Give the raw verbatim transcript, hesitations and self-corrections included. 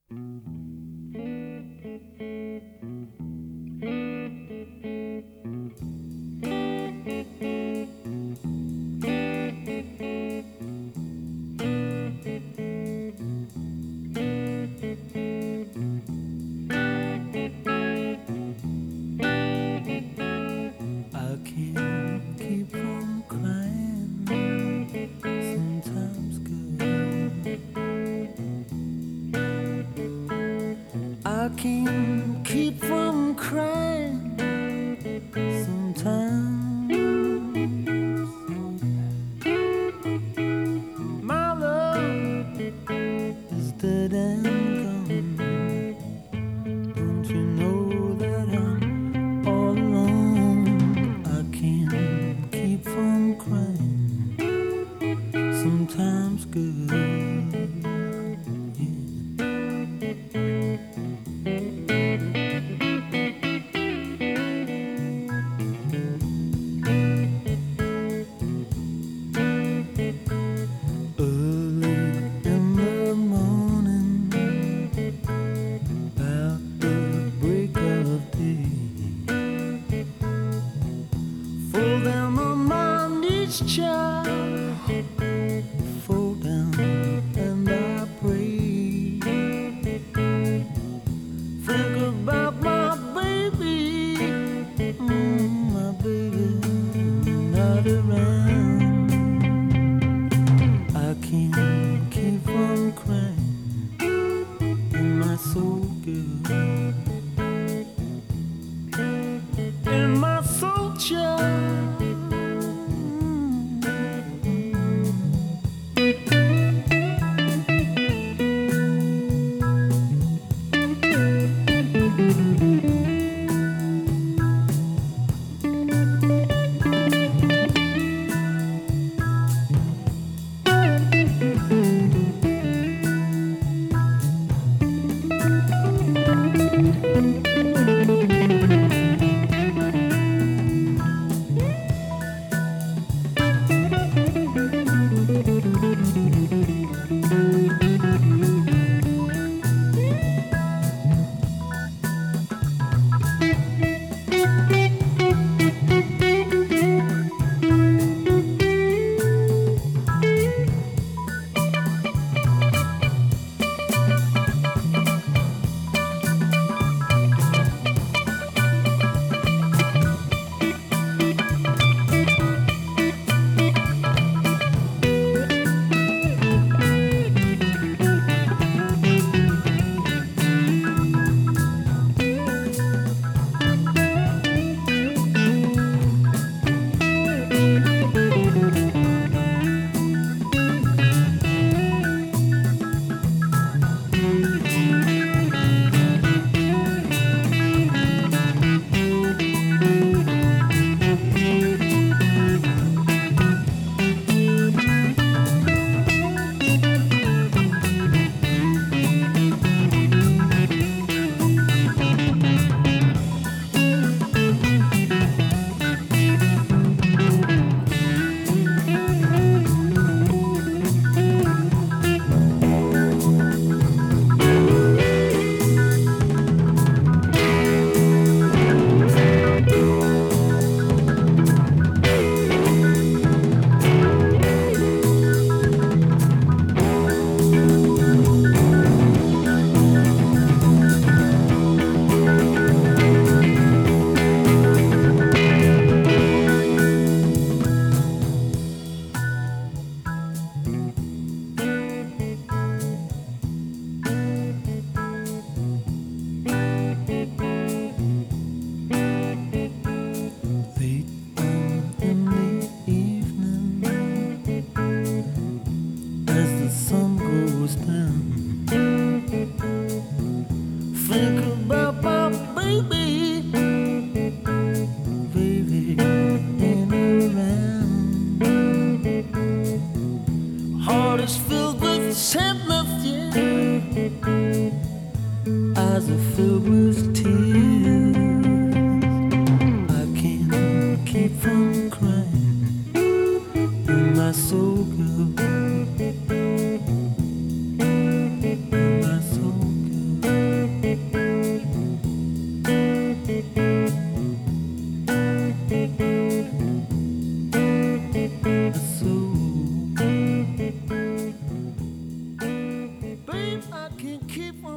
I can't keep from crying sometimes. My love is dead and gone. Don't you know that I'm all alone? I can't keep from crying sometimes, good. Child, fall down and I pray. Think about my baby, mm, my baby not around. I can't keep from crying in my soul, girl, in my soul, child. Think about my baby, baby ain't around. Heart is filled with sadness, yeah. Eyes are filled with tears. I can't keep from crying in my soul, girl. In my soul, girl. keep from